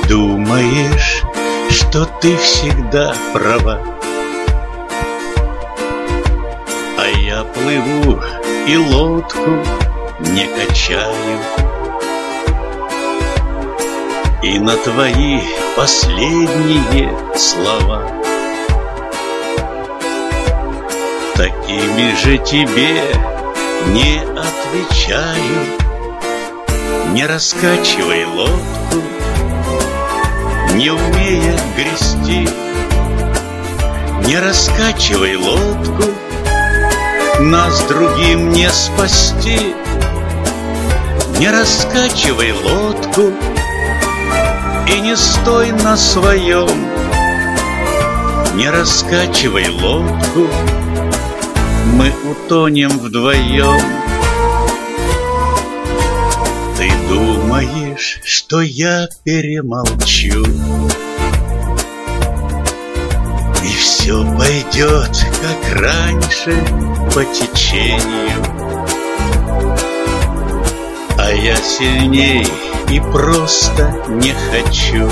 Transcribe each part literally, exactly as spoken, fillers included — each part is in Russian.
думаешь, что ты всегда права, а я плыву и лодку не качаю, и на твои последние слова такими же тебе не отвечаю. Не раскачивай лодку, не умея грести. Не раскачивай лодку, нас другим не спасти. Не раскачивай лодку и не стой на своем. Не раскачивай лодку, мы утонем вдвоем. Ты думаешь, что я перемолчу, и все пойдет, как раньше, по течению, а я сильней и просто не хочу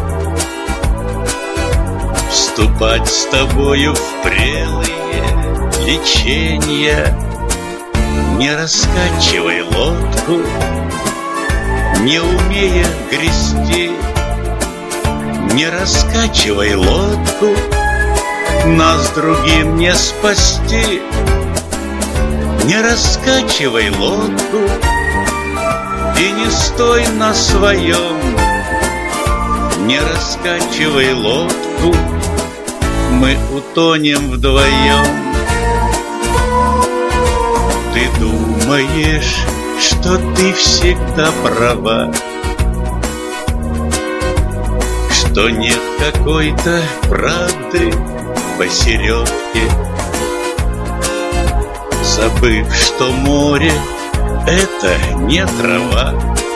вступать с тобою в прелые лечения. Не раскачивай лодку, не умея грести. Не раскачивай лодку, нас другим не спасти. Не раскачивай лодку и не стой на своем. Не раскачивай лодку, мы утонем вдвоем. Ты думаешь, что ты всегда права, что нет какой-то правды посередке, забыв, что море — это не трава,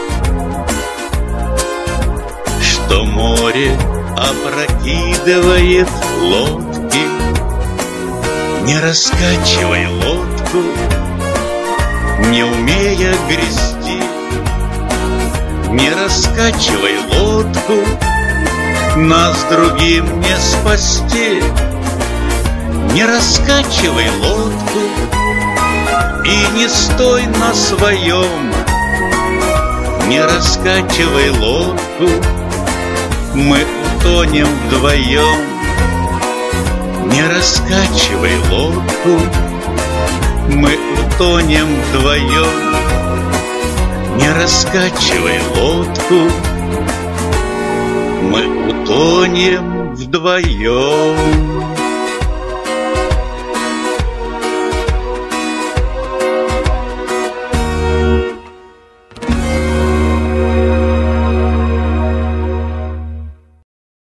что море опрокидывает лодки. Не раскачивай лодку, не умея грести. Не раскачивай лодку, нас другим не спасти. Не раскачивай лодку и не стой на своем. Не раскачивай лодку, мы утонем вдвоем. Не раскачивай лодку, мы утонем вдвоем. Не раскачивай лодку, мы утонем вдвоем.